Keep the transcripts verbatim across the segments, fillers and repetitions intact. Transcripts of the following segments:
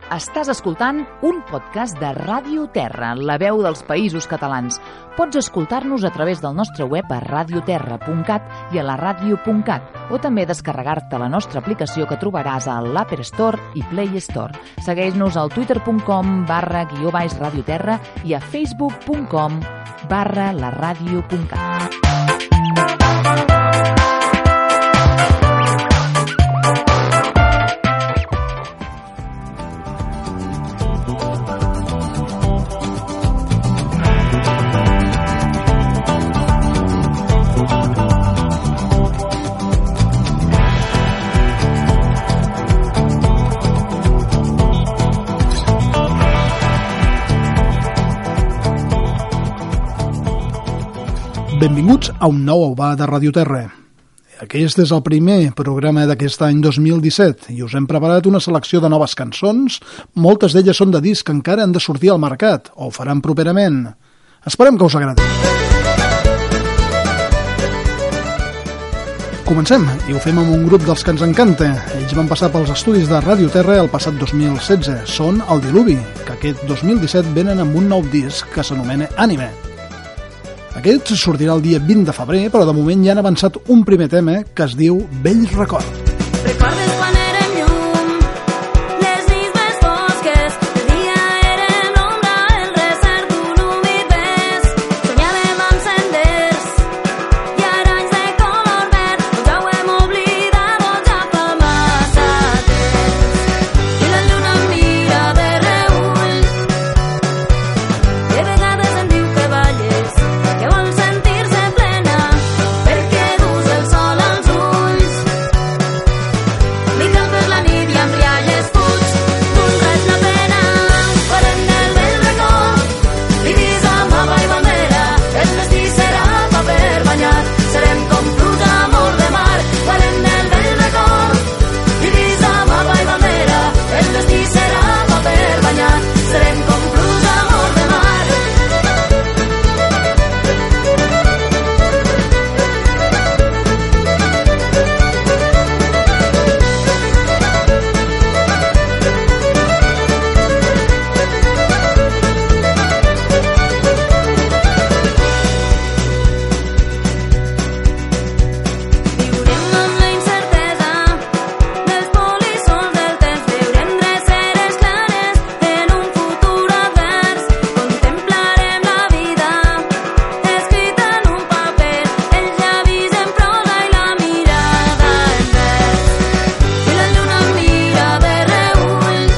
Estàs escoltant un podcast de Ràdio Terra, la veu dels Països Catalans. Pots escoltar-nos a través del nostre web a radioterra punt cat i a la ràdio punt cat, o també descarregar-te la nostra aplicació que trobaràs a l'Apple Store i Play Store. Segueix-nos al twitter punt com barra guió baix radioterra i a facebook punt com barra la ràdio punt cat. Benvinguts a un nou Aubà de Ràdio Terra. Aquest és el primer programa d'aquest any dos mil disset i us hem preparat una selecció de noves cançons. Moltes d'elles són de discs que encara han de sortir al mercat o ho faran properament. Esperem que us agradi. Comencem, i ho fem amb un grup dels que ens encanta. Ells van passar pels estudis de Ràdio Terra el passat dos mil setze. Són El Diluvi, que aquest dos mil disset venen amb un nou disc que s'anomena Ànime. Aquest sortirà el dia vint de febrer, però de moment ja han avançat un primer tema que es diu Vell Record. Recordes quan érem llum, les nits més fosques, de dia érem l'ombra, el desert d'un humit bes. Soñàvem amb senders i aranys de color verd, doncs ja ho hem oblidat, doncs ja fa massa temps. I la lluna em mira de reüll, de vegades em diu que balles, que vol sentir-se plena, perquè dus el sol als ulls. Li cal per la nit i amb rialles fuig, d'un res la pena. Farem del vell record, divis amb mapa i bandera, el destí serà paper banyat, serem com pluja a mort de mar. Farem del vell record, divis amb mapa i bandera, el destí serà paper banyat, serem com pluja a mort de mar. Viurem amb la incertesa dels polisons del temps, veurem dreceres clares en un futur advers. Contemplarem la vida escrita en un paper, els llavis en prosa i la mirada en vers. I la lluna em mira de reüll,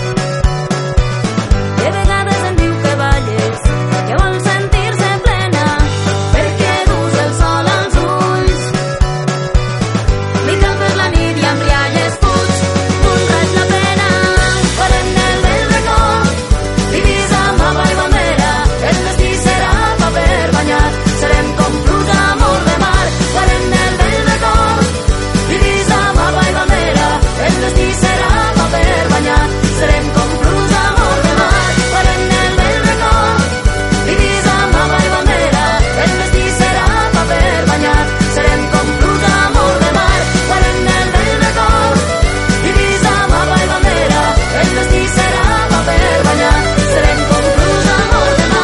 de vegades em diu que balles, que vol sentir-se plena, perquè dus el sol als ulls. Li cal per la nit i amb rialles fuig, d'un res la pena. Farem del vell record, divis amb mapa i bandera, el destí serà paper banyat, serem com pluja a mort de mar. Farem del vell record, divis amb mapa i bandera, el destí serà paper banyat, serem com pluja a mort de mar. Farem del vell record, divis amb mapa i bandera, el destí serà paper banyat, serem com pluja a mort de mar. Farem del vell record, divis amb mapa i bandera, el destí serà paper banyat, serem com pluja a mort de mar.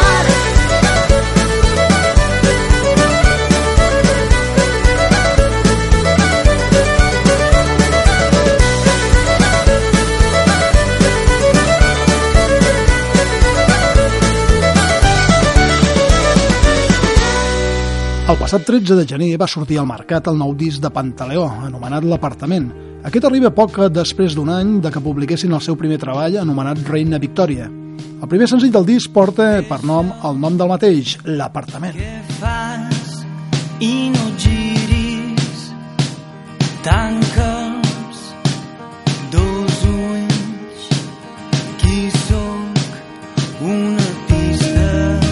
El passat tretze de gener va sortir al mercat el nou disc de Pantaleó, anomenat L'Apartament. Aquest arriba poc després d'un any de que publiquessin el seu primer treball, anomenat Reina Victòria. El primer senzill del disc porta per nom el nom del mateix, L'Apartament. Què fas i no giris, tanca els dos ulls, qui sóc, una pista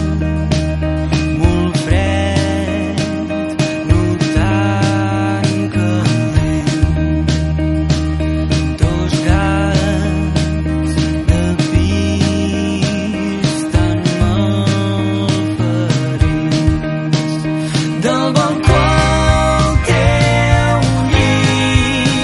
molt fred, no tan calent, dos gats de pis tan malferits, del balcó el teu llit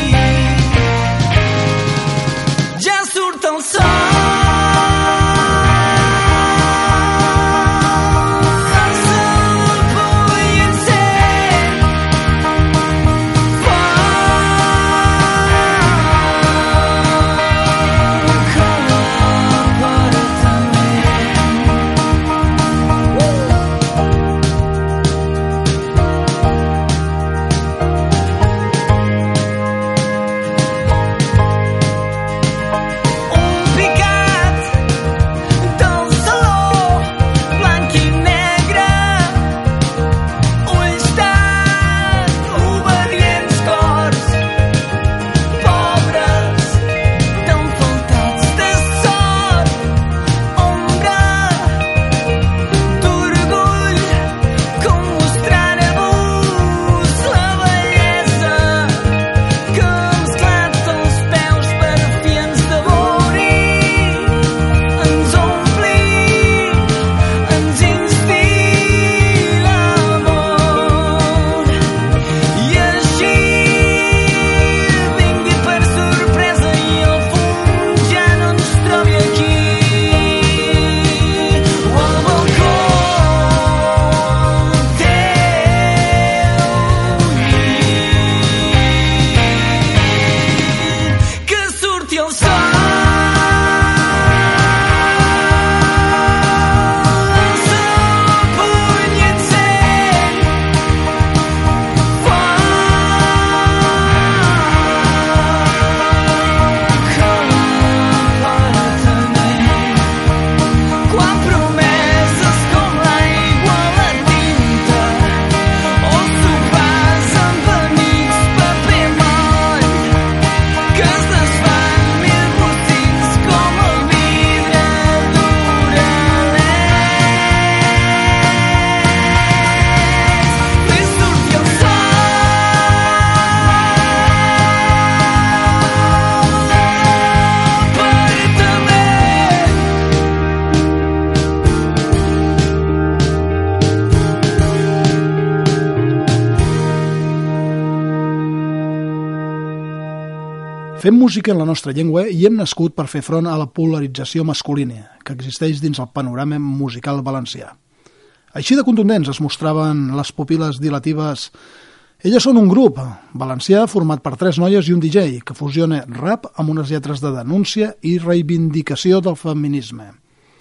Fem música en la nostra llengua i hem nascut per fer front a la polarització masculina que existeix dins el panorama musical valencià. Així de contundents es mostraven les pupil·les dilatives. Elles són un grup valencià format per tres noies i un D J que fusiona rap amb unes lletres de denúncia i reivindicació del feminisme.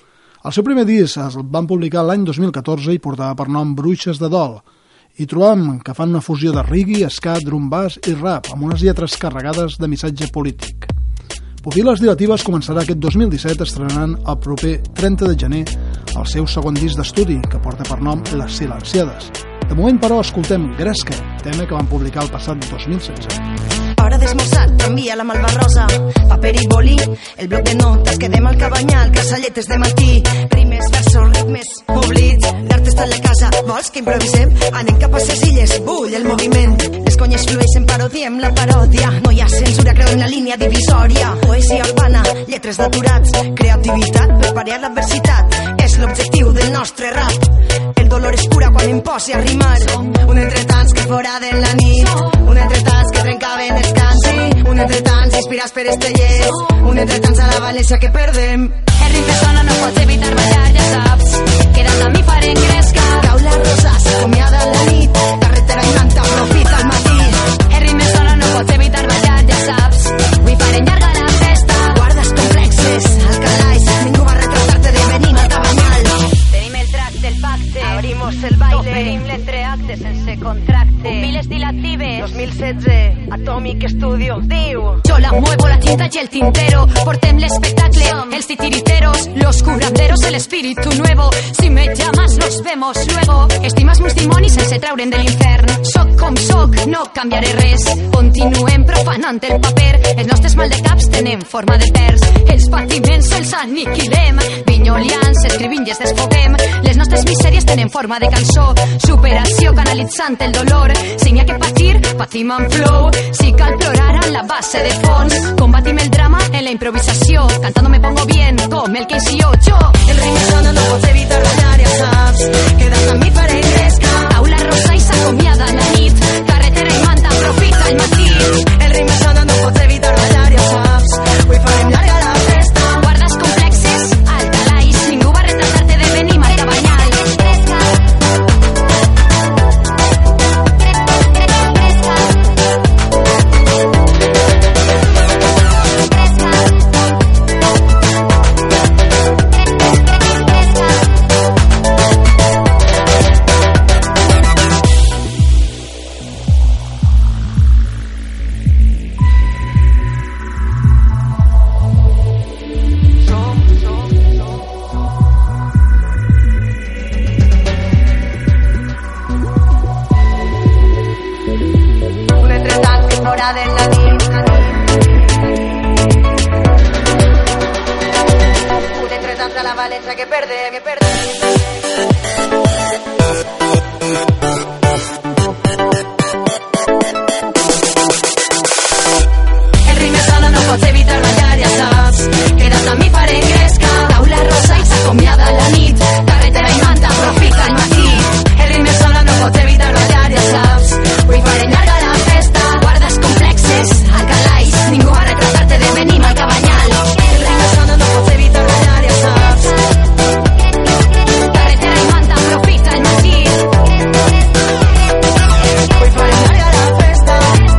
El seu primer disc el van publicar l'any dos mil catorze i portava per nom Bruixes de Dol, i trobam que fan una fusió de reggae, ska, drum bass i rap amb unes lletres carregades de missatge polític. Pupil·les dilatives començarà aquest dos mil disset estrenant el proper trenta de gener el seu segon disc d'estudi que porta per nom Les Silenciades. De moment, però, escoltem Gresca, tema que van publicar el passat dos mil setze. Hora d'esmorzar, t'envia la malvarrosa, paper i boli, el bloc de notes, quedem al cabanyal, casalletes de matí, rimes, versos, ritmes, oblits, l'art està a la casa, vols que improvisem? Anem cap a ses illes, bull el moviment, les conyes flueixen, parodiem la paròdia, no hi ha censura, creu en la línia divisòria, poesia urbana, lletres d'aturats, creativitat per pariar l'adversitat, és l'objectiu del nostre rap, el dolor és cura quan em posi a rimar, un entretants que fora de la nit, un entretants que trencaven els cansi, un entretants inspirats per estellers, un entretants a la València que perdem. El ritme sona, no pots evitar ballar, ja saps. Queda't amb mi, farem gresca. Cau la rosa, s'acomiada la nit, carretera i manta, profita al matí. El ritme sona, no pots evitar ballar, ja saps. Avui farem llarga la festa. Guardes complexes, alcalais, ningú va retratar-te de venir al cabanyal. Tenim el track del pacte. Abrimos el baile. Oferim l'entreacte sense contracte. Pupiles dilatives. dos mil setze, Atomic Studio, diu. Yo la muevo, la tinta y el tintero. Portem l'espectacle, els titiriteros, los curanderos, el espíritu nuevo. Si me llamas, nos vemos luego. Estimes meus dimonis sense traure'n de l'infern. Soc com soc, no canviaré res. Continuem profanant el paper. Els nostres maldecaps tenen forma de terç. Els patiments els aniquilem. Vinyolians, escrivint i es desfoguem. Les nostres misèries tenen forma de cançó. Superació canalitzant el dolor. Si n'hi ha que patir, patim amb flow. Si cal plorar en la base de fons, combatim el drama en la improvisació. Cantando me pongo bien, com el que hice yo, yo. El ritme sona, no pots evitar ballar, ja saps. Queda't amb mi, faré gresca. Taula rosa i s'acomiada la nit, carretera i manta, profita el matí. El ritme sona, no pots evitar ballar, ja saps. Avui farem llarga la festa. Guardes complexes, alcalais, ningú va retratar-te de venir al cabanyal. De la nit, un entretants a la València que perdem, que perdem. El ritme sona, no pots evitar ballar, ja saps. Queda't amb mi, farem gresca. Taula rosa i s'acomiada la nit, carretera i manta, profita el matí. El ritme sona, no pots evitar ballar, ja saps. Avui farem llarga la festa. Guardes complexes, alcalais, ningú va retratar-te de venir al cabanyal. El ritme sona, no pots evitar ballar, ja saps. Carretera i manta, profita el matí. Avui farem llarga la festa.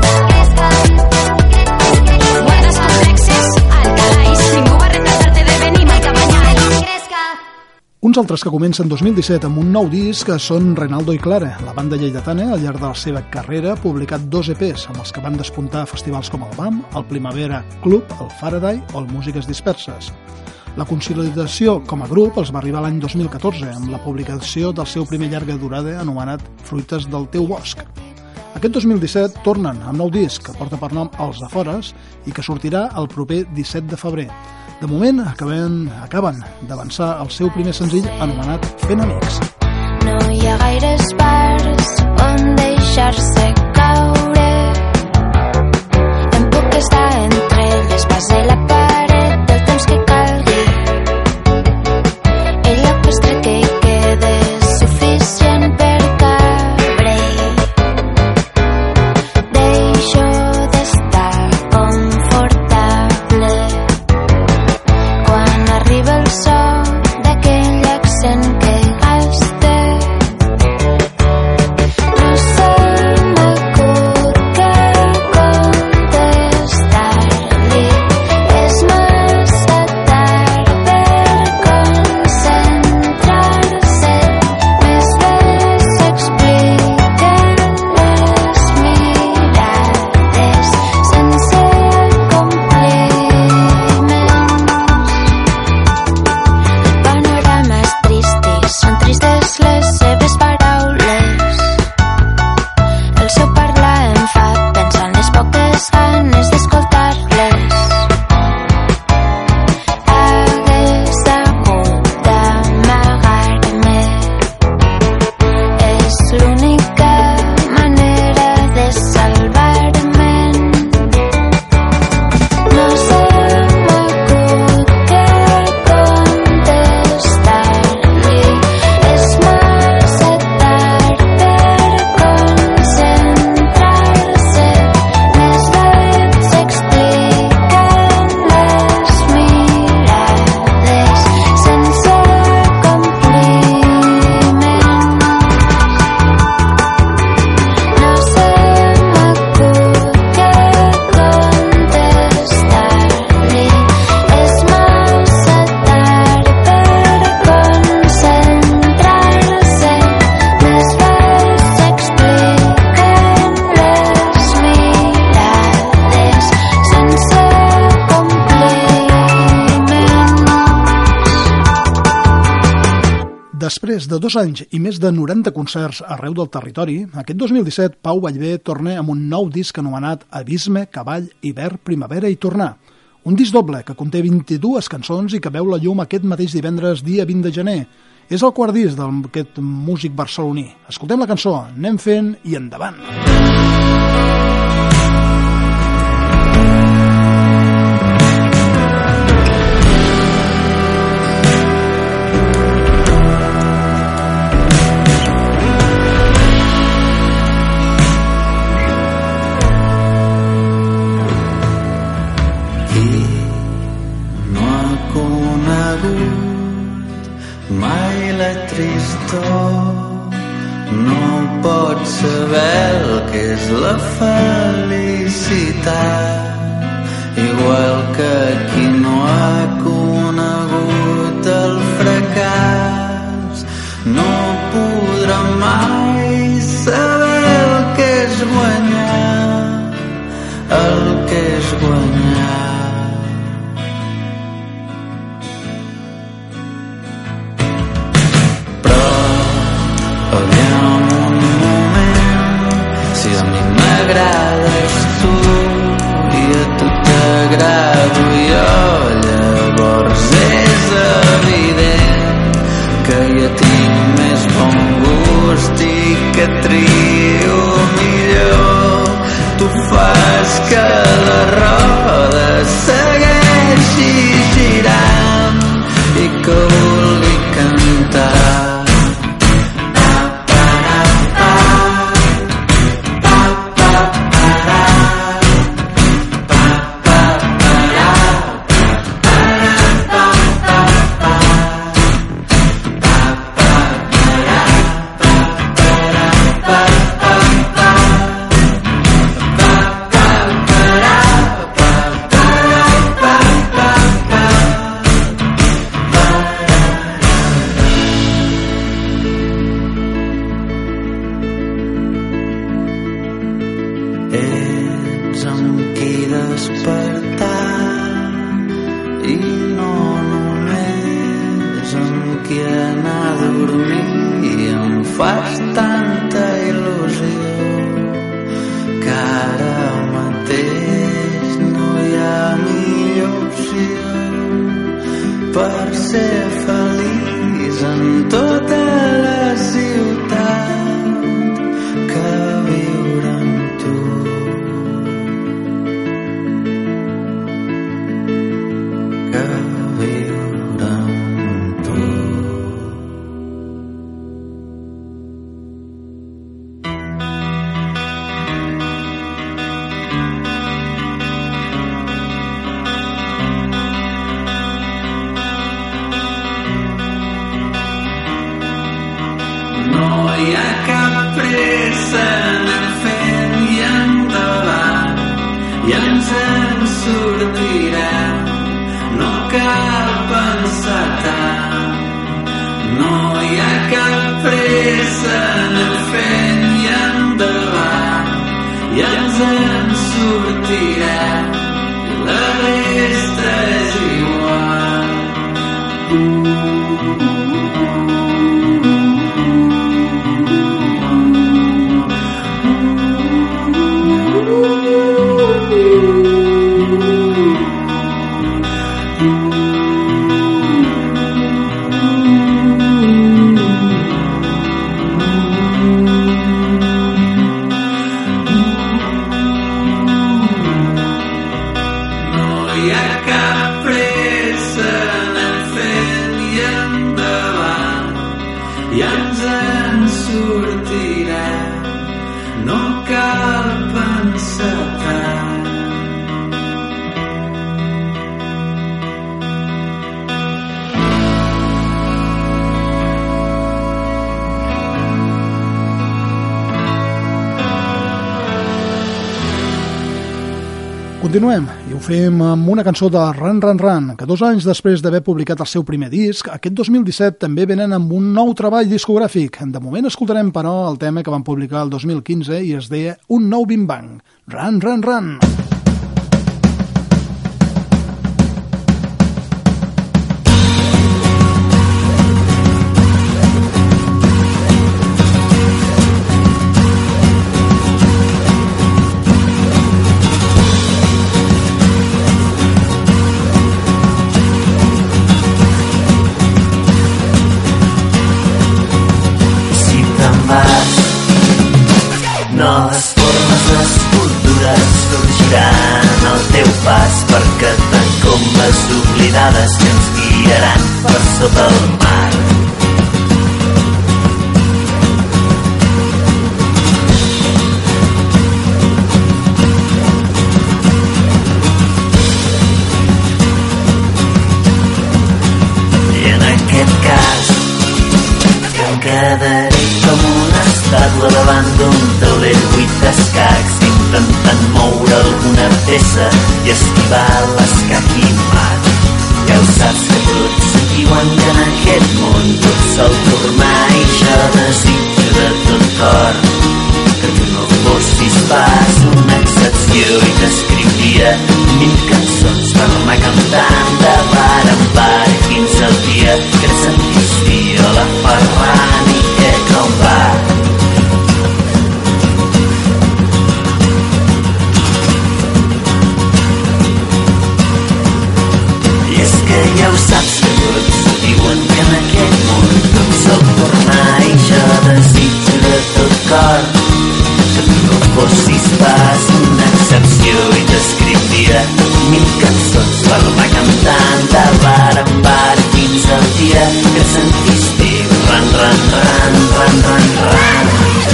Guardes complexes, alcalais, ningú va retratar-te de venir al cabanyal. Uns altres que comencen dos mil disset amb un nou disc són Renaldo i Clara. La banda lleidatana, al llarg de la seva carrera, ha publicat dos E Pes amb els que van despuntar a festivals com el B A M, el Primavera Club, el Faraday o el Músiques Disperses. La consolidació com a grup els va arribar l'any dos mil catorze amb la publicació del seu primer llarga durada anomenat Fruites del teu bosc. Aquest dos mil disset tornen amb nou disc que porta per nom Els Afores i que sortirà el proper disset de febrer. De moment acaben, acaben d'avançar el seu primer senzill anomenat Fent Amics. No hi ha gaires parts on deixar-se caure. Em puc estar entre les parts de la paret del temps que calgui. El lloc estret que hi quede és suficient per cabre. Deixo d'estar confort Després de dos anys i més de noranta concerts arreu del territori, aquest dos mil disset Pau Vallvé torna amb un nou disc anomenat Abisme, Cavall, Hivern, Primavera i Tornar. Un disc doble que conté vint-i-dues cançons i que veu la llum aquest mateix divendres dia vint de gener. És el quart disc d'aquest músic barceloní. Escoltem la cançó, anem fent i endavant. Mai la tristor no pot saber el que és la felicitat, igual que qui no ha conegut el fracàs no podrà mai saber el que és guanyar, el que és guanyar. M'agrades tu i a tu t'agrado jo, llavors és evident que ja tinc més bon gust i que trio millor. Tu fas que la roda segueixi girant i que vulgui cantar. Ets amb qui despertar i no només amb qui anar a dormir. Em fas tanta il·lusió que ara mateix no hi ha millor opció per ser feliç en tota la ciutat que viure amb tu. Que viure amb tu. No hi ha cap pressa en el fent i endavant, i ens en sortirem. No cal pensar tant, no hi ha cap pressa en el fent i endavant, i ens en sortirem, i la resta és igual. I ens en sortirem, no cal pensar tant. Continuem, i ho fem amb una cançó de Ran Ran Ran, que dos anys després d'haver publicat el seu primer disc, aquest dos mil disset també venen amb un nou treball discogràfic. De moment escoltarem, però, el tema que van publicar el dos mil quinze i es deia Un nou Bim Bang. Ran Ran Ran! oblidades que ens guiaran per sota el mar. I en aquest cas que em quedaré com una estàtua davant d'un taulell buit d'escacs, intentant moure alguna peça i esquivar l'escac i mat. Ja ho saps que tots diuen que en aquest món tot sol tornar i jo desitjo de tot cor que tu no fossis pas una excepció i t'escriuria mil cançons per anar cantant de bar en bar fins al dia que sentis viola Ferran i que com va. Ja ho saps que tots diuen que en aquest món tot sol tornar i jo desitjo de tot cor que tu no fossis pas una excepció i t'escriuria mil cançons per anar cantant de bar en bar fins al dia que sentis dir ran, ran, ran, ran, ran, ran.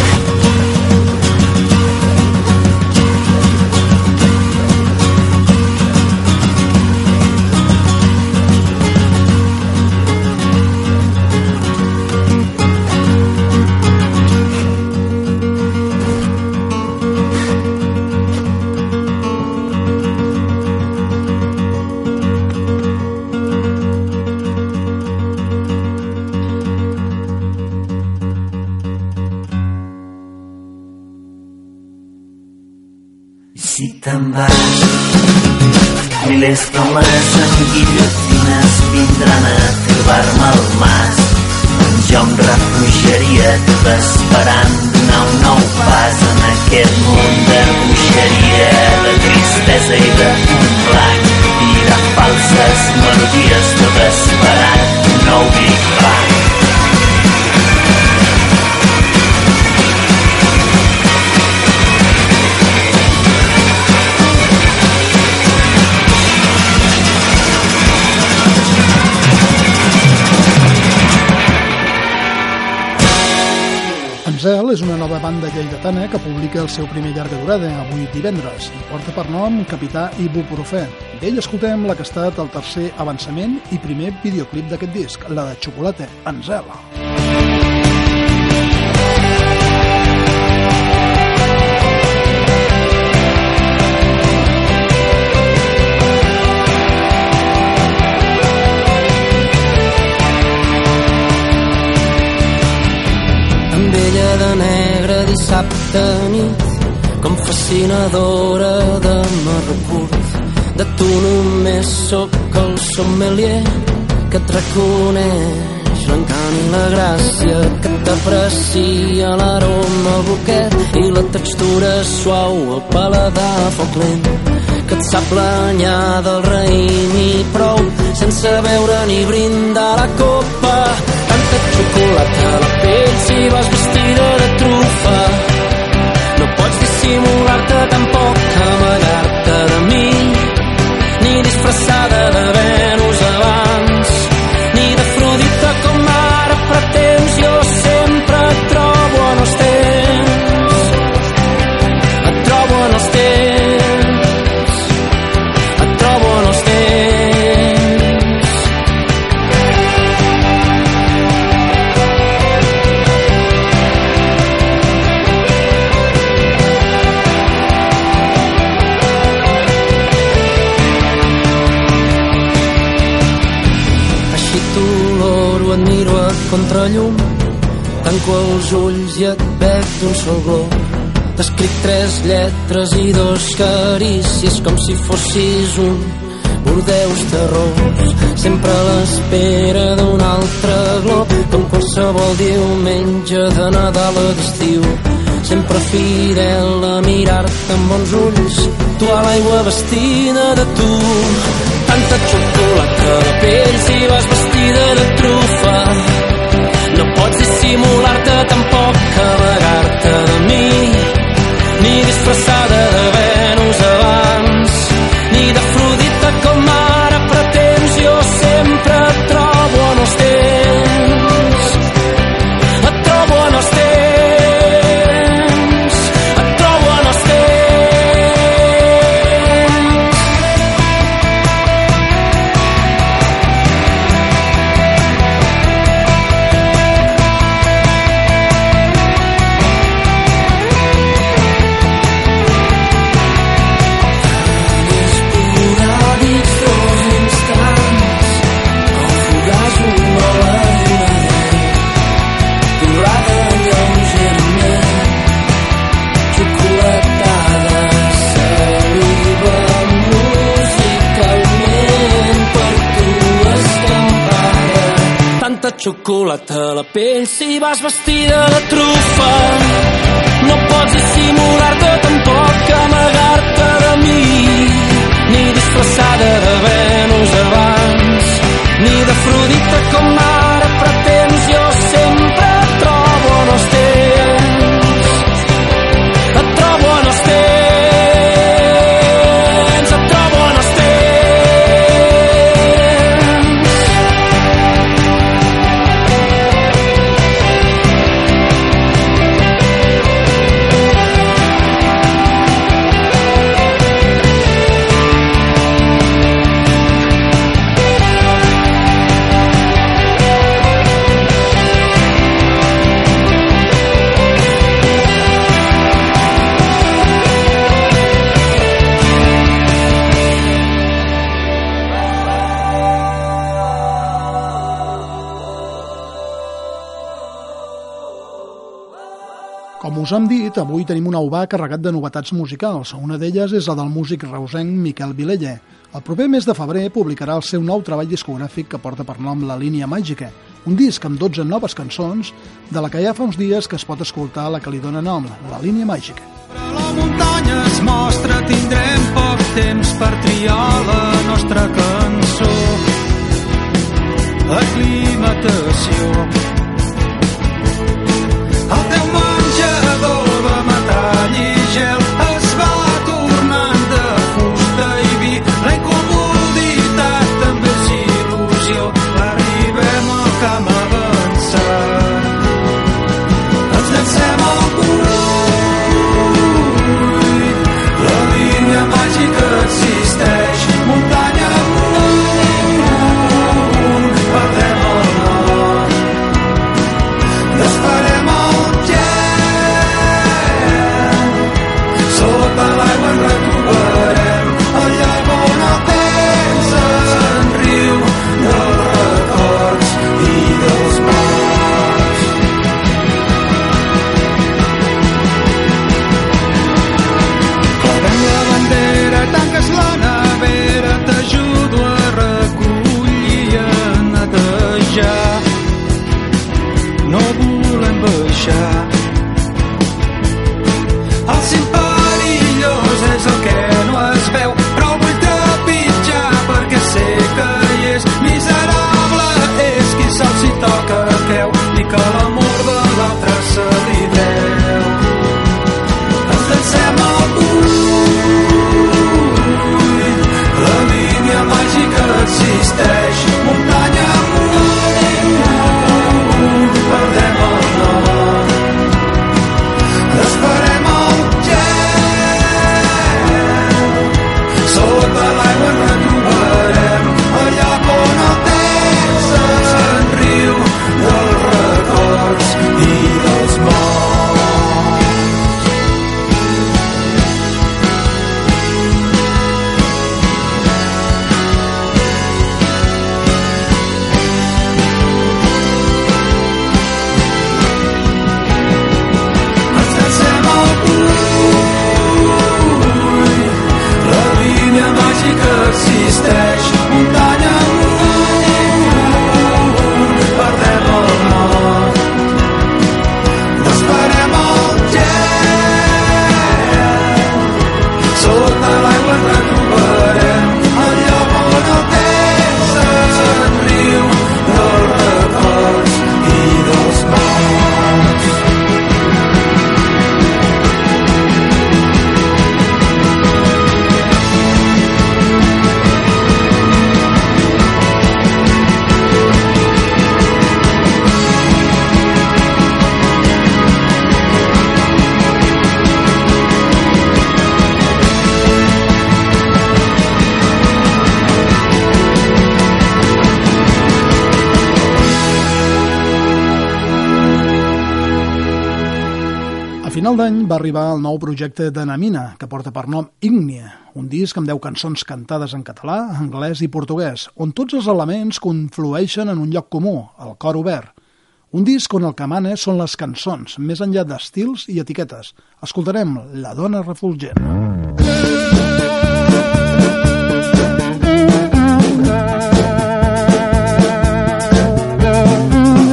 Si te'n vas, milers d'homes en guillotines vindran a trobar-me al mas. Jo em refugiaria tot esperant donar un nou pas en aquest món de bogeria, de tristesa i de fum blanc i de falses melodies, tot esperant un nou Big Bang. Anzel és una nova banda lleidatana que publica el seu primer llarga durada, avui divendres, i porta per nom Capità Ibuprofè. D'ell escoltem la que ha estat el tercer avançament i primer videoclip d'aquest disc, la de Xocolate, Anzel. De negre dissabte nit, com fascinadora de marró curt. De tu només sóc el sommelier que et reconeix l'encant i la gràcia, que t'aprecia l'aroma al buquet i la textura suau al paladar a foc lent, que et sap l'anyar del raïm i prou, sense beure ni brindar la copa. Tanta xocolata a la pell si vas vestida de trufa. No pots dissimular-te tampoc, amagar-te de mi, ni disfressada de Venus abans, ni d'Afrodita com ara pretens. Jo sempre et trobo en els temps, et trobo en els temps, et trobo en els temps. Admiro a contrallum, tanco els ulls i et veig d'un sol glob. T'escric tres lletres i dos carícies com si fossis un bordeus terrós, sempre a l'espera d'un altre glob, com qualsevol diumenge de Nadal o d'estiu. Sempre fidel a mirar-te amb bons ulls, tu a l'aigua vestida de tu. Tanta xocolata a la pell si vas vestida de trufa. No pots dissimular-te tampoc, amagar-te de mi, ni disfressada de Venus abans, ni d'Afrodita com ara pretens. Jo xocolata a la pell si vas vestida de trufa. No pots dissimular-te, tampoc amagar-te de mi, ni disfressada de Venus abans, ni d'Afrodita com ara pretens. Jo sempre et trobo en els temps, et trobo en els temps, et trobo en els temps. Com us hem dit, avui tenim un aubà carregat de novetats musicals. Una d'elles és la del músic reusenc Miquel Vilella. El proper mes de febrer publicarà el seu nou treball discogràfic que porta per nom La línia màgica, un disc amb dotze noves cançons, de la que ja fa uns dies que es pot escoltar la que li dóna nom, La línia màgica. La muntanya es mostra, tindrem poc temps per triar la nostra cançó. Aclimatació. El teu menjador de metall i gel es va tornant de fusta i vi. La incomoditat també és il·lusió. Arribem al camp avançat. Ens llancem al buit. La línia màgica existeix. Muntanya amunt. Perdem el nord. Desfarem el sota l'aigua en retrobarem el lloc on el temps se'n riu dels records i dels morts. Clavem la bandera, tanques la nevera, t'ajudo a recollir i a netejar. No volem baixar. El cim perillós és el que no es veu, però vull trepitjar perquè sé que hi és. Miserable és qui sap si toca creu i que l'amor de l'altre se li deu. Ens llancem al buit. La línia màgica existeix. Muntanya amunt. Perdem el nord. Esperem sota l'aigua en retrobarem el lloc on el temps se'n riu dels records i dels morts. Ens llancem al buit. La línia màgica existeix. Muntanya amunt. Perdem el nord. Desfarem el gel. Sota l'aigua en retrobarem el lloc on el temps se'n riu dels records i dels morts. A final d'any va arribar el nou projecte de Namina, que porta per nom Ígnia, un disc amb deu cançons cantades en català, anglès i portuguès, on tots els elements conflueixen en un lloc comú, el cor obert. Un disc on el que mana són les cançons, més enllà d'estils i etiquetes. Escoltarem La dona refulgent. Mm-hmm.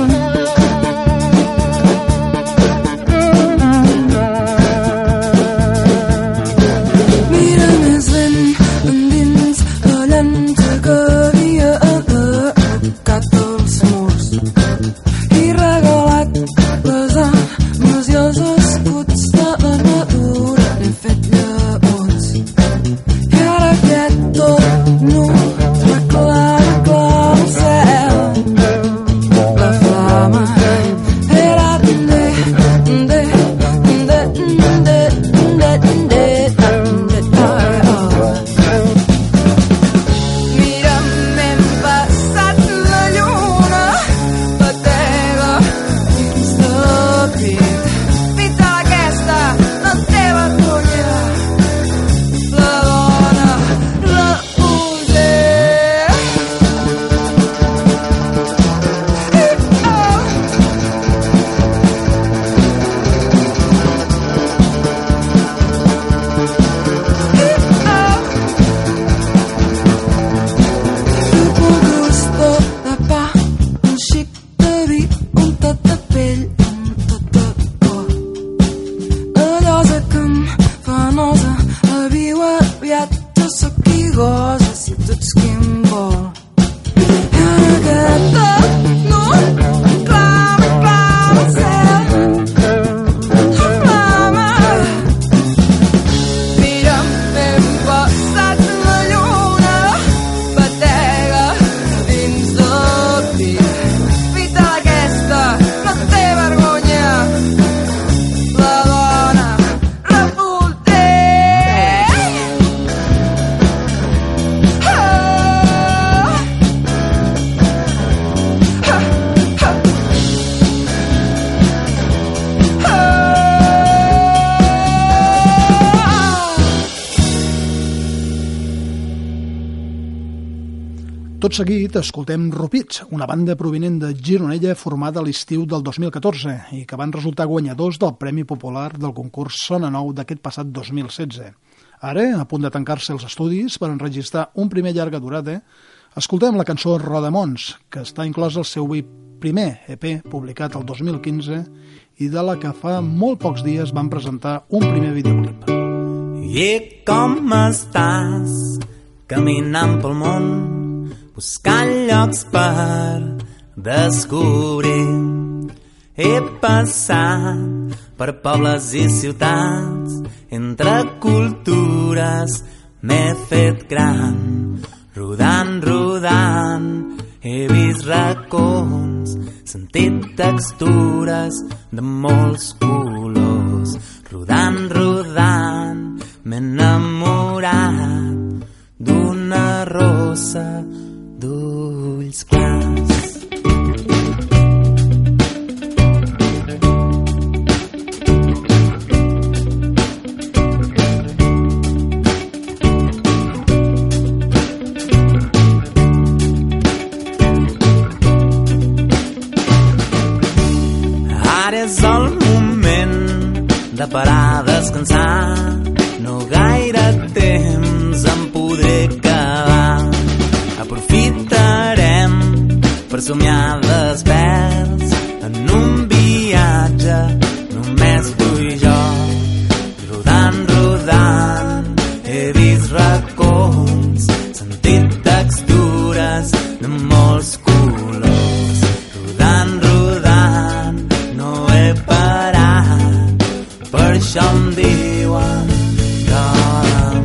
Tot seguit escoltem Rupits, una banda provinent de Gironella formada a l'estiu del dos mil catorze i que van resultar guanyadors del Premi Popular del concurs Sona Nou d'aquest passat dos mil setze. Ara, a punt de tancar-se els estudis per enregistrar un primer llarga durada, escoltem la cançó Rodamons, que està inclosa al seu primer E P publicat el dos mil quinze i de la que fa molt pocs dies van presentar un primer videoclip. I com estàs caminant pel món buscant llocs per descobrir. He passat per pobles i ciutats, entre cultures m'he fet gran. Rodant, rodant, he vist racons, sentit textures de molts colors. Rodant, rodant, m'he enamorat d'una rossa d'ulls clars. Ara és el moment de parar a descansar, no gaire temps em podré quedar. Aprofitarem per somiar desperts en un viatge només tu i jo. Rodant, rodant, he vist racons, sentit textures de molts colors. Rodant, rodant, no he parat, per això em diuen Rodamons.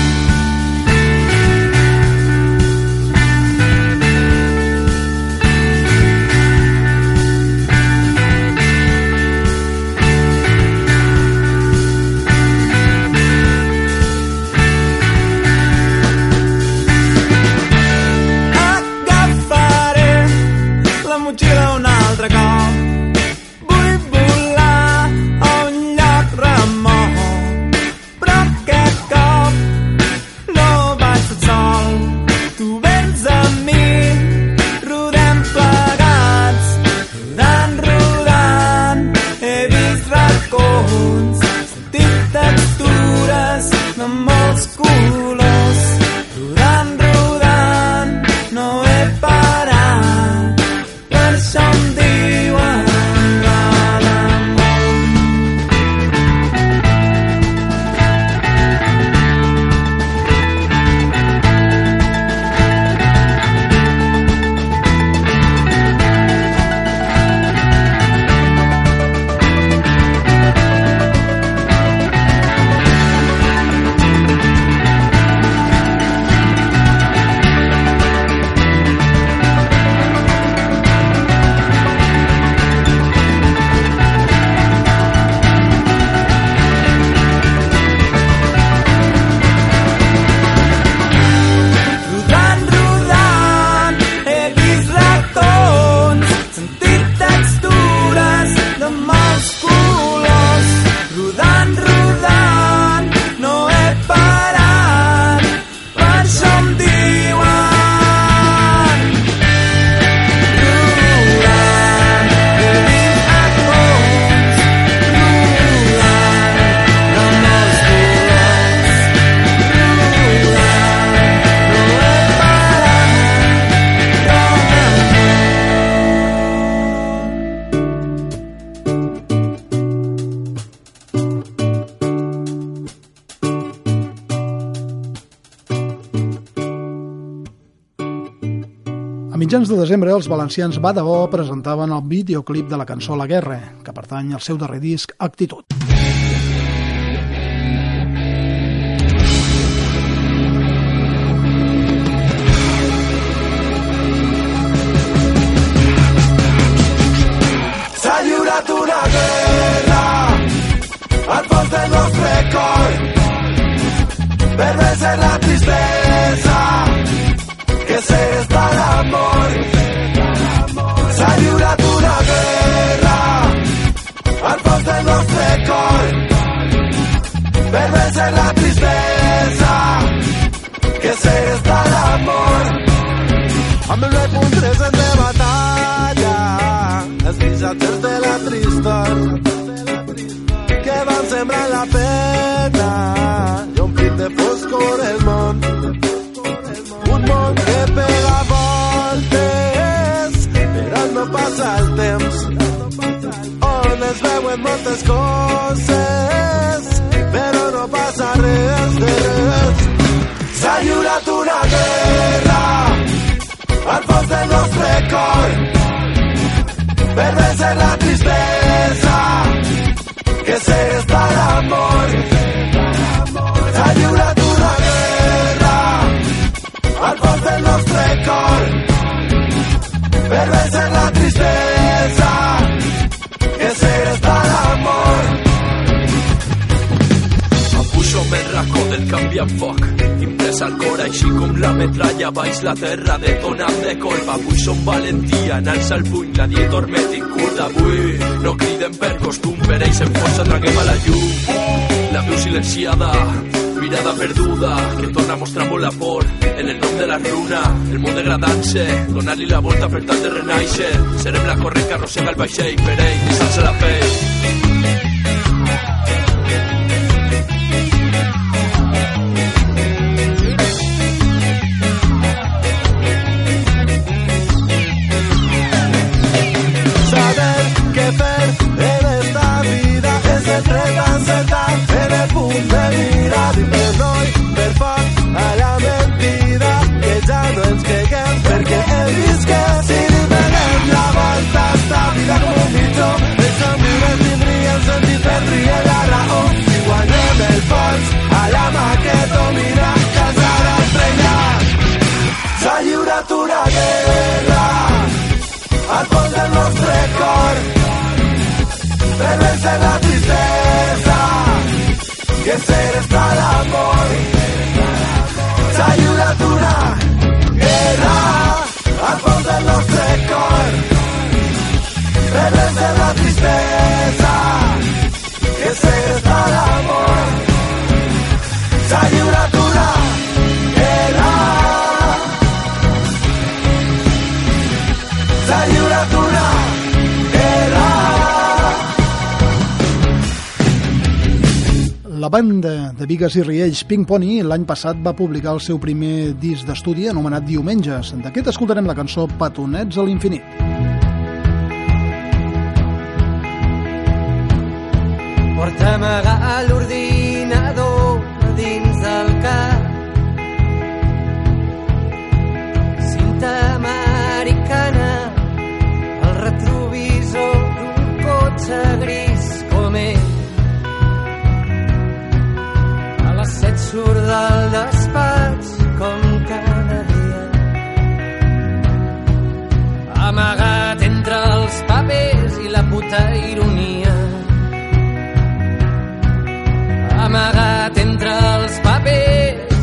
A mitjans de desembre, els valencians Va de Bo presentaven el videoclip de la cançó La Guerra, que pertany al seu darrer disc Actitud. S'ha lliurat una guerra al fons del nostre cor per vencer la tristesa que s'està l'amor. S'ha lliurat una guerra al fons del nostre cor punts de batalla, els missatges de la tristor que van sembrar la pena i omplit de foscor el món. Un món que pega voltes, però no passa el temps, on es veuen moltes coses, però no passa res de res. S'ha lliurat una guerra al fons del nostre cor per vencer la tristesa que s'està l'amor. S'ha lliurat una guerra al fons del nostre cor per vencer la tristesa que s'està l'amor. Puixo el racó del canvi en foc, imprès al cor així com la metralla baix la terra detonant de colpa. Avui som valentia, en alça el puny, la dieta hormètic curt. Avui no criden per costum, per ells en força traguem a la llum. La veu silenciada, mirada perduda, que torna a mostrar molt la por en el nom de la runa. El món degradant-se, donar-li la volta per tal de renaixer. Serem la corrent que arrossega el vaixell, per ell, deixar-se la pell. Una guerra al fons del nostre cor per vencer la tristesa que s'està l'amor. S'ha lliurat una guerra al fons del nostre cor per vencer la tristesa que s'està l'amor. S'ha lliurat una guerra, s'ha lliurat una guerra. La banda de Bigues i Riells Pink Pony l'any passat va publicar el seu primer disc d'estudi anomenat Diumenges. D'aquest escoltarem la cançó Petonets a l'infinit. Porta amagar l'ordinador dins del cap, cinta americana, el retrovisor d'un cotxe gris com ell. A les set surt del despatx com cada dia, amagat entre els papers i la puta ironia, amagat entre els papers.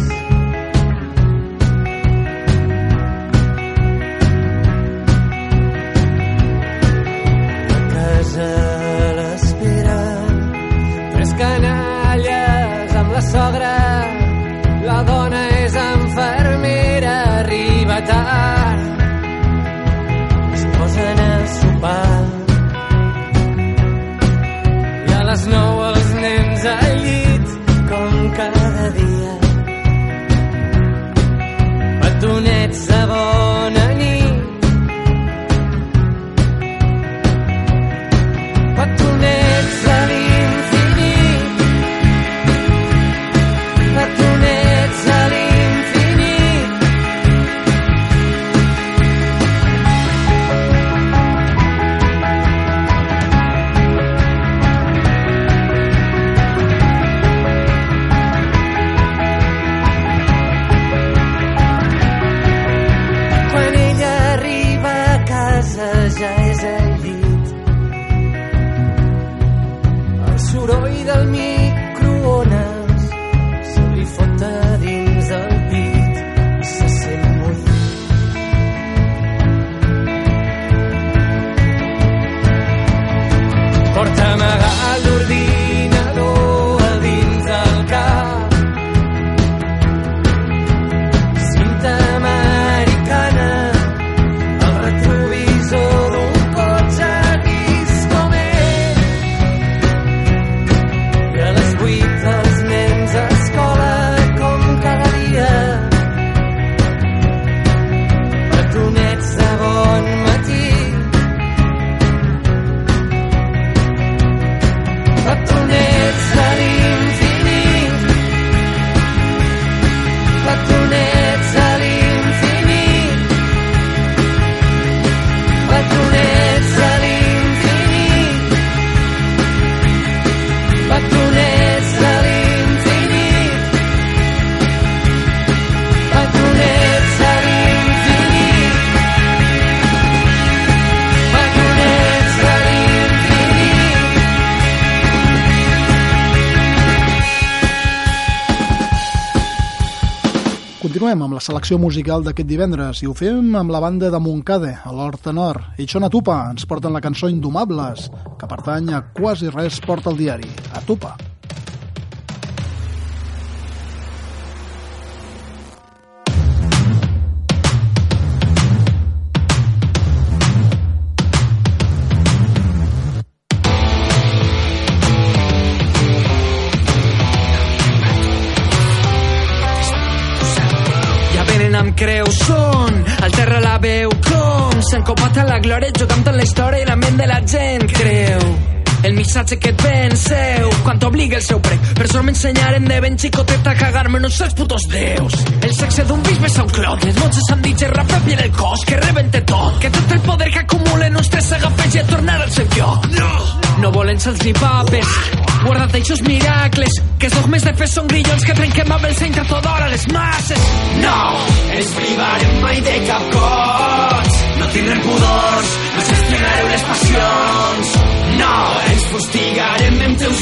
A casa l'espera, tres canalles amb la sogra, la dona és infermera, arriba tard, es posen a sopar i a les nou els nens al llit com cada dia. Petonets de bona nit, petonets a l'infinit, petonets a l'infinit. Quan ella arriba a casa ja és al llit, el soroll del microones se li fot a dins el pit i se sent buit. Porta amagar l'ordinador a dins del cap, cinta americana, continuem amb la selecció musical d'aquest divendres i ho fem amb la banda de Montcada, a l'Horta Nord. I Xona Tupa ens porten la cançó Indomables, que pertany a Quasi Res Porta el Diari. A Tupa. Amb creus són, al terra la veu com s'han copat a la glòria jugant amb la història i la ment de la gent creu el missatge que et penseu quan t'obliga el seu prec per sort m'ensenyaren de ben xicoteta a cagar-me en uns seus putos déus el sexe d'un bisbe és un clot les monges han dit gerra propi en el cos que rebente tot que tot el poder que acumulen uns tres s'agafeix i a tornar al seu lloc no, no volen salts ni papes guarda't eixos miracles que els dogmes de fe són grillons que trenquem amb el seny tratador a les masses no, ens privarem mai de cap goig no tindrem pudors no gestionareu les passions no, ens fustigarem en teus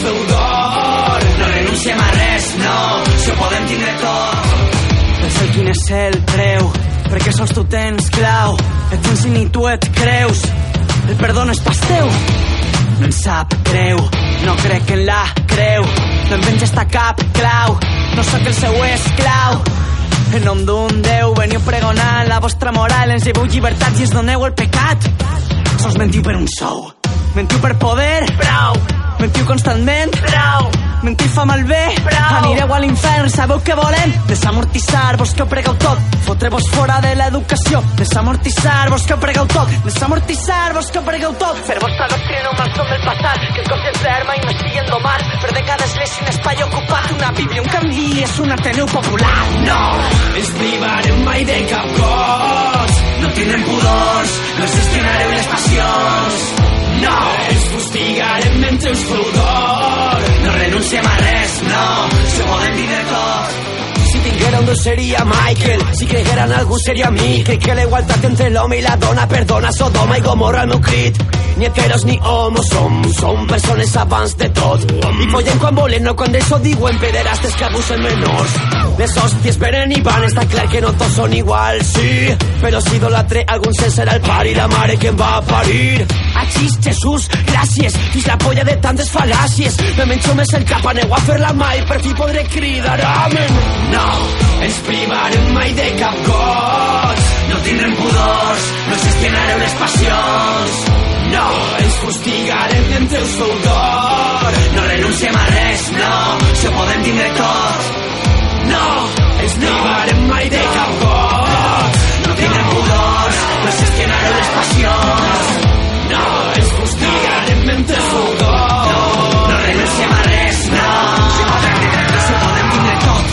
feudor no renunciem a res, no si ho podem tindre tot el cel quin és el preu perquè sols tu tens clau et tens i ni tu et creus el perdó no és pas teu no ens sap greu no crec en la creu no em venja esta cap clau no sóc el seu esclau en nom d'un Déu veniu pregonant la vostra moral ens lleveu llibertats i ens doneu el pecat sols mentiu per un sou mentiu per poder prou mentiu constantment prou mentir fa malbé prou anireu a l'infern sabeu què volem desamortitzar-vos que ho pregueu tot fotre-vos fora de l'educació desamortitzar-vos que ho pregueu tot desamortitzar-vos que ho pregueu tot fer-vos adoctrina un malson del passat que el cos i el verma i no estiguen domats per dècades l'és un espai ocupat una bíblia, un canvi és un ateneu popular no, ens privarem mai de cap goig no tindrem pudors no gestionareu les passions no, ens fustigarem en teus feudor no renunciem a res, no si ho podem dir de tot si tinguera un dos seria Michael si creguera en algú seria mi crec que la igualtat entre l'home i la dona perdona Sodoma i Gomorra el meu crit ni heteros ni homos som som persones abans de tot i follem quan volem no quan d'això diuen pederastes que abusen menors les hòsties venen i van està clar que no tots són iguals sí però si idolatre algun cel serà el pare i la mare que em va parir Achís, Jesús, gràcies fins la polla de tantes fal·làcies me menjo més el cap aneu a fer-la mai per fi podré cridar amen no, ens privarem mai de cap goig no tindrem pudors no gestionareu les passions no, ens fustigarem en teus feudor no renunciem a res, no si ho podem tindre tot no, ens privarem mai de cap goig no tindrem pudors no gestionareu les passions no, ens fustigarem en teus feudor no renunciem a res, no si ho podem tindre, no si ho podem tindre tot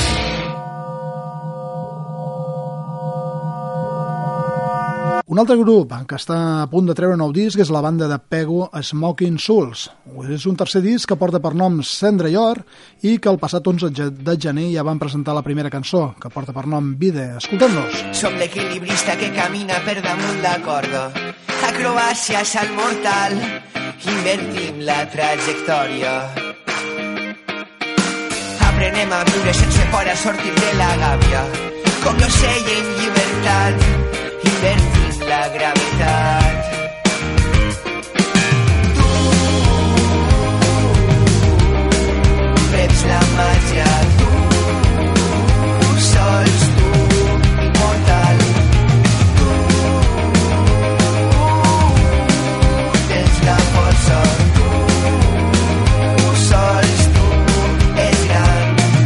Un altre grup que està a punt de treure un nou disc és la banda de Pego Smoking Souls. És un tercer disc que porta per nom Cendre i Or i que el passat onze de gener ja van presentar la primera cançó, que porta per nom Vide. Escoltem-nos. Som l'equilibrista que camina per damunt la corda. Acrobàcia, salt mortal, invertim la trajectòria. Aprenem a viure sense por a sortir de la gàbia. Com l'ocell en llibertat, invertim la gravetat. Tu reps la màgia, tu sols, tu immortal. Tu tens la força, tu sols, tu és gran.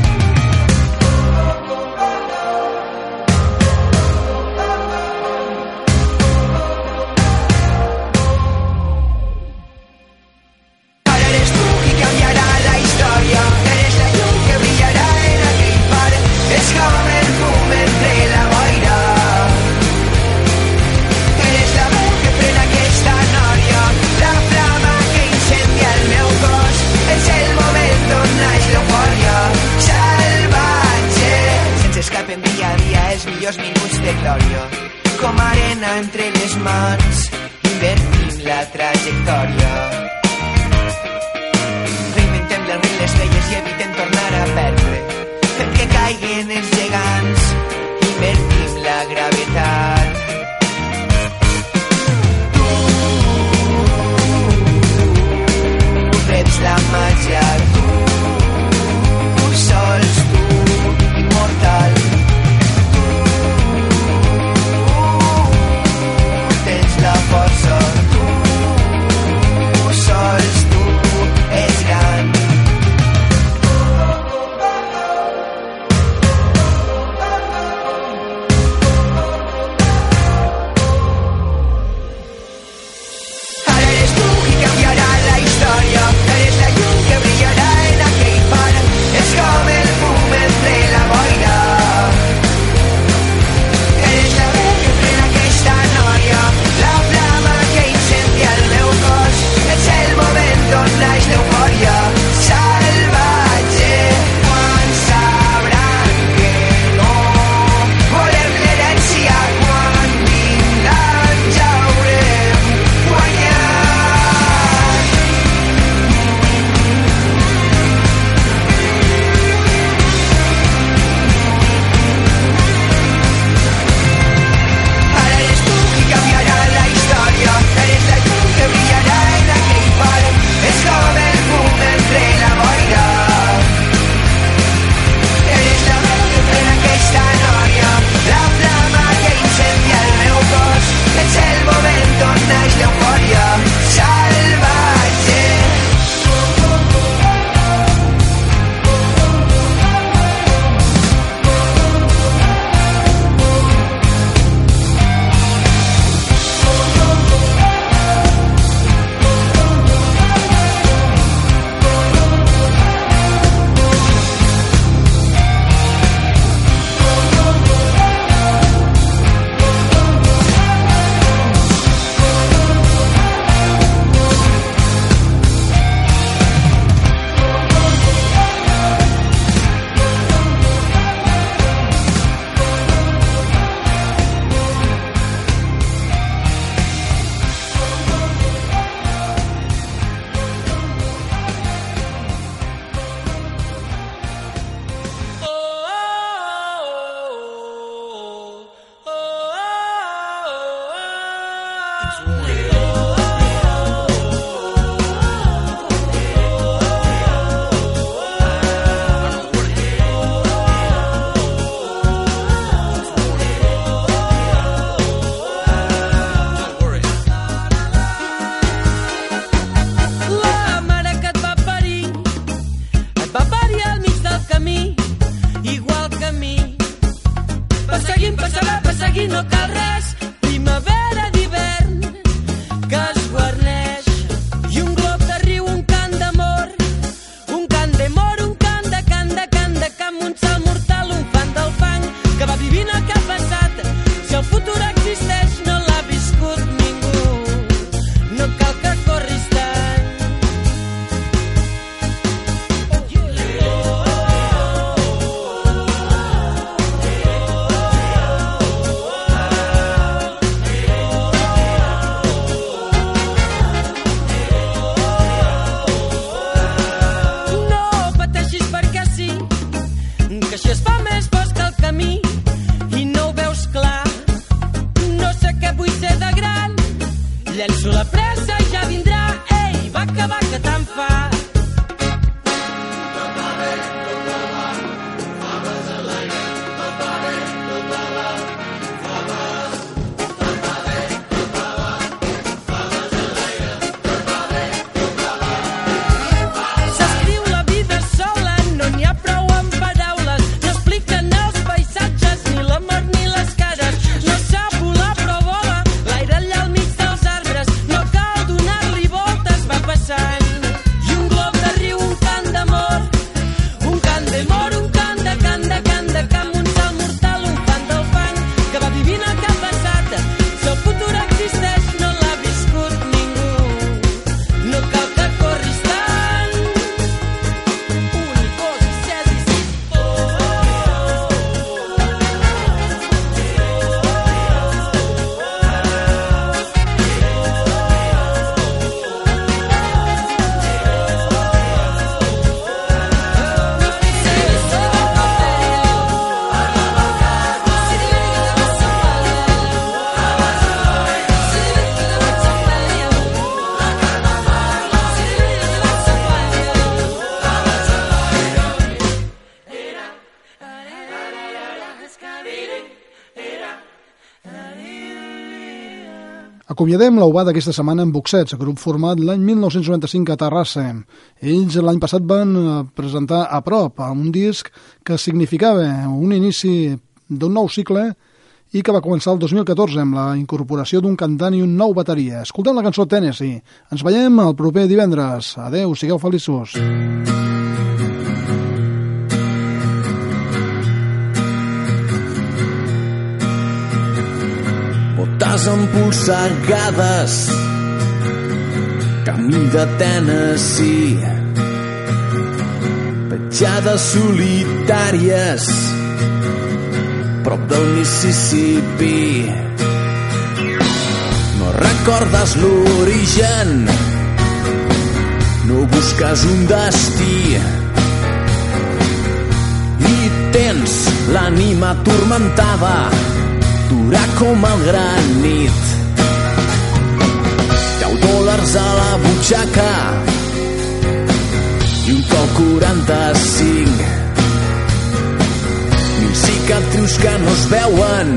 Com arena entre les mans, invertim la trajectòria. Reinventem les regles velles i evitem tornar a perdre. Fem que caiguen els gegants, No cal res, primavera d'hivern que es guarneix i un glob de riu, un cant d'amor, un cant d'amor, un cant de cant de cant de camp, un salt mortal, un fan del fang que va vivint el que ha passat. Si el futur existeix no l'ha viscut ningú, no cal que corris tant. Llenço la pressa i ja vindrà, ei, va que va que tant fa. S'escriu la vida sola, no n'hi ha prou amb paraules, no expliquen els paisatges, ni l'amor ni les cares, no sap volar però vola, l'aire allà al mig dels arbres, no cal donar-li voltes, va passant. I un glob de riu, un cant d'amor, un cant d'amor, un cant de cant de cant de camp, un salt mortal, un fan del fang que va vivint el que ha passat. Si el futur existeix no l'ha viscut ningú, no cal que corris tant. Un, dos, set i sis. Acomiadem l'U B A d'aquesta setmana amb Boxets, grup format l'any mil nou-cents noranta-cinc a Terrassa. Ells l'any passat van presentar A Prop, un disc que significava un inici d'un nou cicle i que va començar el dos mil catorze amb la incorporació d'un cantant i un nou bateria. Escoltem la cançó Tennessee. Ens veiem el proper divendres. Adeu, sigueu feliços. Botes empolsegades, camí de Tennessee, petjades solitàries prop del Mississippi. No recordes l'origen, no busques un destí i tens l'ànima turmentada, dura com el granit. Deu dòlars a la butxaca i un col quaranta-cinc. Mil cicatrius que no es veuen,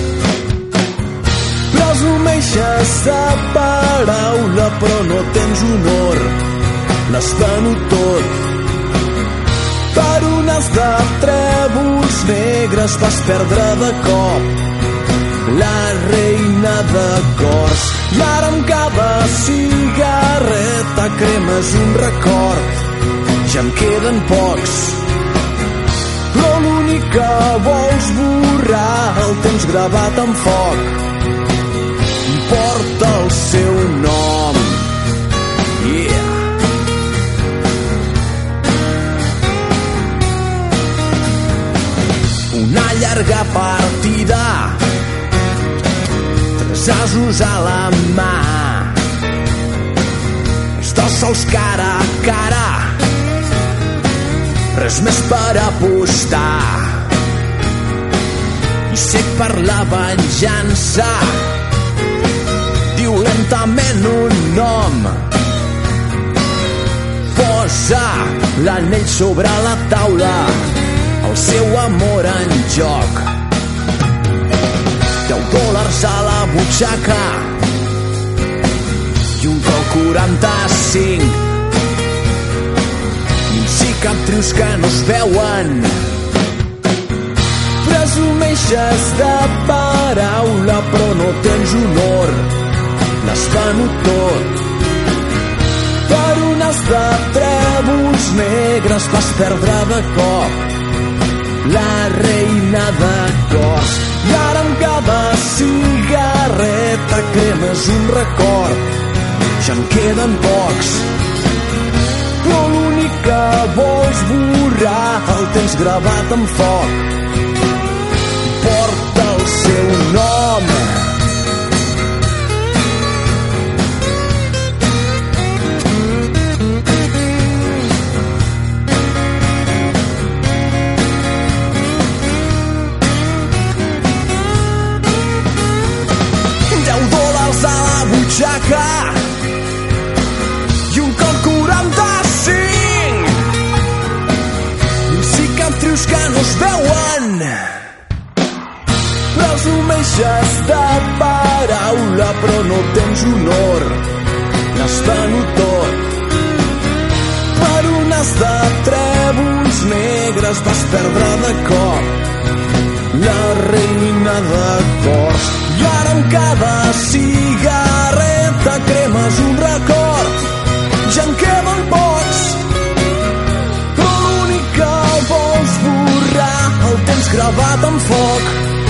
presumeixes de paraula però no tens honor. L'has venut tot per unes de trèvols negres, vas perdre de cop la reina de cors. I ara amb cada cigarreta cremes un record. Ja en queden pocs, però l'únic que vols borrar el temps gravat en foc i porta el seu nom. Yeah. Una llarga partida, tres asos a la mà, els dos sols cara a cara, res més per apostar. I sé per la venjança, diu simplement un nom. Posa l'anell sobre la taula, el seu amor en joc. Deu dòlars a la butxaca i un col quaranta-cinc. Mil cicatrius que no es veuen. Presumeixes de paraula però no tens honor. L'has venut tot per unes de trèvols negres. Vas perdre de cop la reina de cors. I ara amb cada cigarreta cremes un record. Ja en queden pocs, però l'únic que vols borrar el tens gravat en foc. Porta el seu nom. Butxaca i un col quaranta-cinc. Cicatrius que no es veuen. Presumeixes de paraula però no tens honor. L'has venut tot per unes de trèvols negres. Vas perdre de cop la reina de cors. I ara amb cada cigarreta cremes un record. Ja en queden pocs, però l'únic que vols borrar el tens gravat en foc.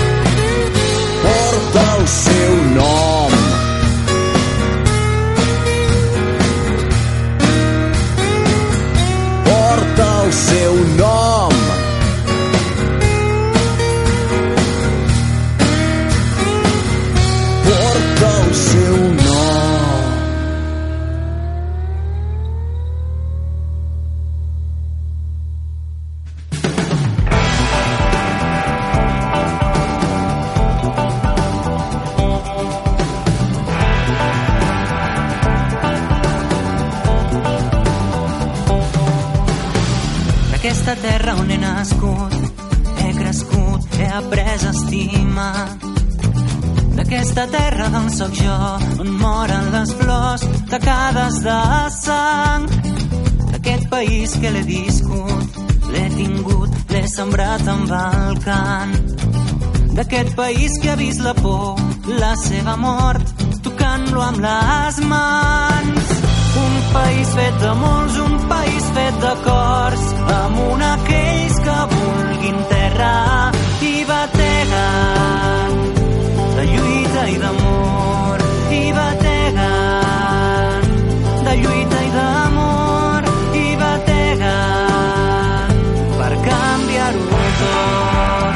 Porta el seu nom. Porta el seu nom. El seu nom. D'aquesta terra on he nascut, he crescut, he après a estimar. D'aquesta terra d'on sóc jo, on moren les flors tacades de sang. D'aquest país que l'he viscut, l'he tingut, l'he sembrat amb el cant. D'aquest país que ha vist la por, la seva mort, tocant-lo amb les mans. Un país fet de molts, un país fet de cors, amb un aquells que vulguin terra i bateguen. De lluita i d'amor i bateguen. De lluita i d'amor i bateguen per canviar-ho tot.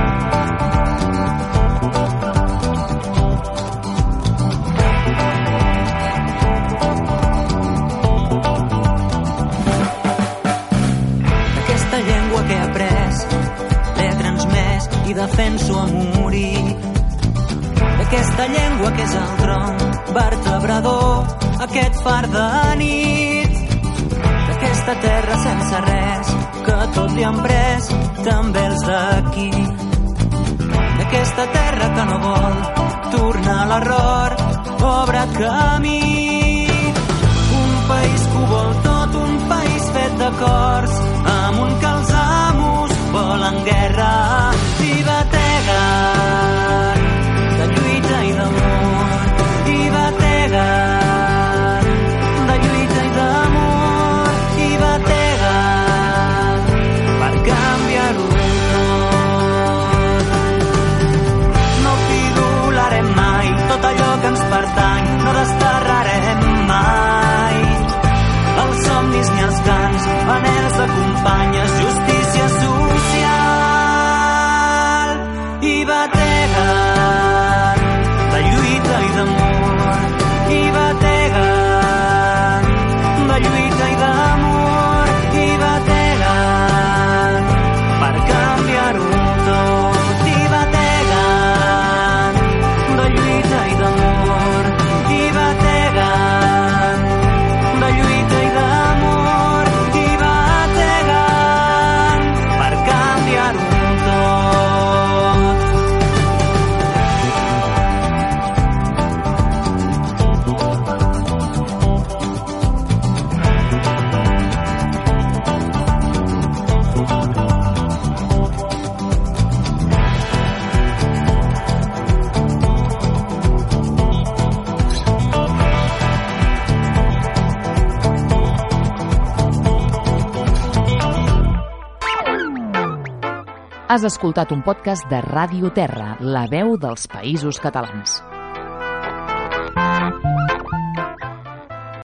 Aquesta llengua que he après l'he transmès i defenso a morir. Aquesta llengua que és el tronc vertebrador, aquest far de nit. D'aquesta terra sense res, que tot li han pres, també els d'aquí. D'aquesta terra que no vol tornar a l'error, obre camí. Un país que ho vol tot, un país fet de cors, amb un que els amos volen guerra i bateguen. De lluita i d'amor i bateguen. De lluita i d'amor i bateguen per canviar-ho tot. No fidularem mai tot allò que ens pertany, no desterrarem mai els somnis ni els cants, anhels de companyes, justícia social. Has escoltat un podcast de Ràdio Terra, la veu dels Països Catalans.